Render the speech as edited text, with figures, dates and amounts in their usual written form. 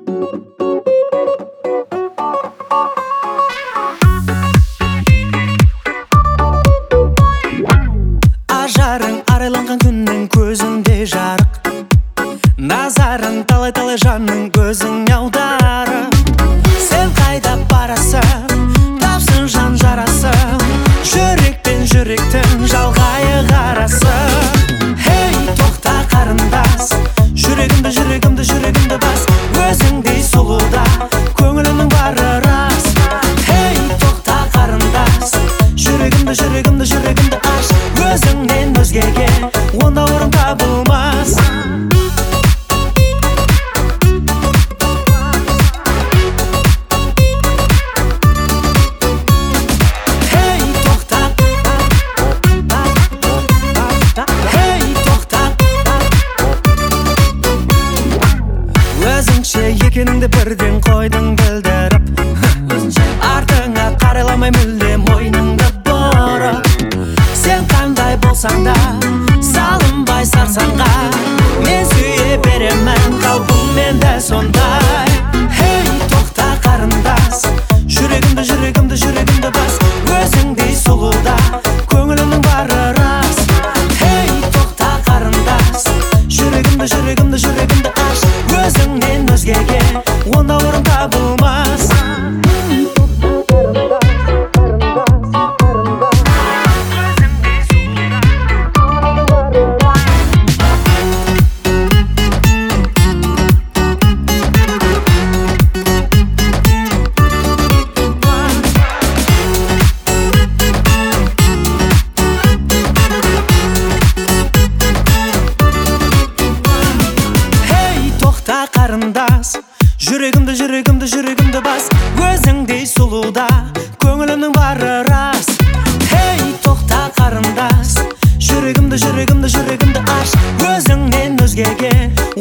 Ажарың арайланған күннің көзінде жарық, назарын талай жанның көзің аударып. Сен қайда барасың, тапсын жан жарасың, жүрекпен жүректің жалғайы қарасың. Хей, тоқта қарындас, жүрегімді бас, өзіңдей сұлуда көңілімнің бары рас. Хей, тоқта қарындас, жүрегімді аш, өзіңнен өзгеге онда орын табылмас. Өзіңше екеніңді бірден қойдың білдіріп, артыңа қарайламай мүлде мойныңды бұрып. Сен қандай болсаң да салынбай сарсаңға, мен сүйе беремін қалпыммен де сондай. Хей, тоқта қарындас, жүрегімді бас, өзіңдей сұлуда көңілімнің бары рас. Хей, тоқта қарындас, жүрегімді аш, өзіңнен өзгеге онда орын табылмас. Қарындас, жүрегімді бас, өзіңдей сұлуда көңілімнің бары рас. Хей, тоқта қарындас, жүрегімді аш, өзіңнен өзгеге